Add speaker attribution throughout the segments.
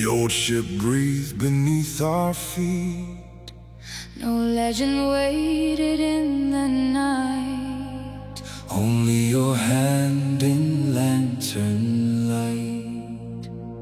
Speaker 1: old ship breathed beneath our feet.
Speaker 2: No legend waited in the night,
Speaker 1: only your hand in lantern light.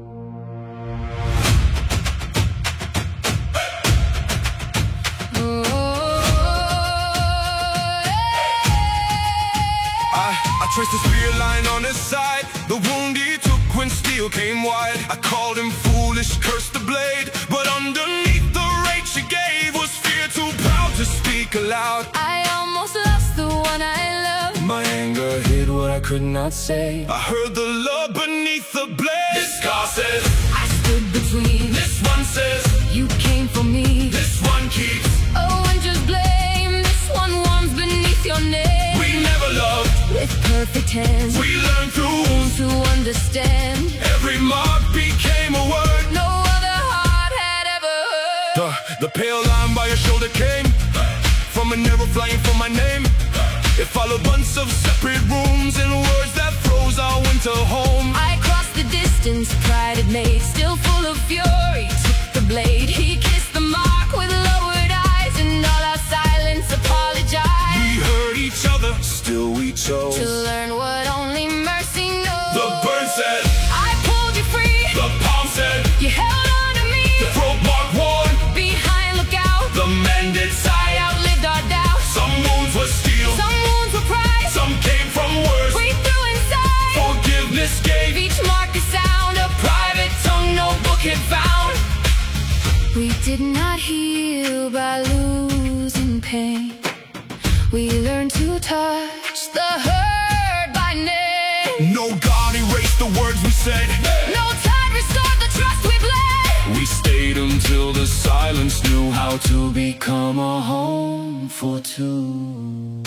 Speaker 1: I traced the spear line on his side, the wound he took when steel came wide. I called him foolish, cursed the blade, but underneath the rage she gave was fear too proud to speak aloud.
Speaker 2: I almost lost the one I loved.
Speaker 1: My anger hid what I could not say. I heard the love beneath the blade. This scar says
Speaker 2: I stood between.
Speaker 1: This one says
Speaker 2: you came for me.
Speaker 1: This one keeps
Speaker 2: winter's blame. This one warms beneath your name.
Speaker 1: We never loved
Speaker 2: with perfect hands.
Speaker 1: We learned through wounds
Speaker 2: to understand.
Speaker 1: Every mark became a word
Speaker 2: no other heart had ever heard.
Speaker 1: The pale line by your shoulder came from an arrow flying for my name. It followed months of separate rooms and words that froze our winter home.
Speaker 2: I crossed the distance pride had made, still full of fury, took the blade. He kissed the mark with lowered eyes, and all our silence apologized.
Speaker 1: We heard each other, still we chose
Speaker 2: to learn what only mercy knows.
Speaker 1: The bird said
Speaker 2: I pulled you free.
Speaker 1: The palm said
Speaker 2: you held on to me.
Speaker 1: The throat mark worn
Speaker 2: behind, look out.
Speaker 1: The mended side
Speaker 2: outlived our doubts.
Speaker 1: Some wounds were steel,
Speaker 2: some wounds were pride.
Speaker 1: Some came from words
Speaker 2: we threw inside.
Speaker 1: Forgiveness gave
Speaker 2: each mark a sound, a private tongue no book had found. We did not heal by losing pain. We learned to touch the hurt by name.
Speaker 1: No God erased the words we said.
Speaker 2: No tide restored the trust we bled.
Speaker 1: We stayed until the silence knew how to become a home for two.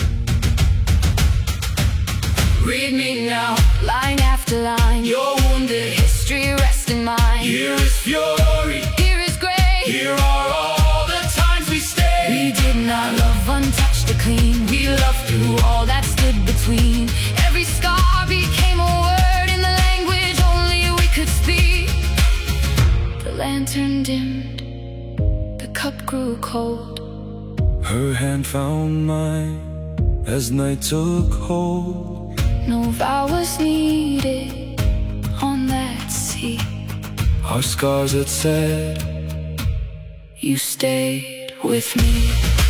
Speaker 2: Read me now, line after line. Your wounded history rests in mine.
Speaker 1: Here is fury,
Speaker 2: here is grace.
Speaker 1: Here are all the times we stayed.
Speaker 2: We did not love untouched or clean. We loved through all that stood between. Every scar became a word in the language only we could speak. The lantern dimmed, the cup grew cold.
Speaker 1: Her hand found mine as night took hold.
Speaker 2: No vow was needed on that sea.
Speaker 1: Our scars had said
Speaker 2: you stayed with me.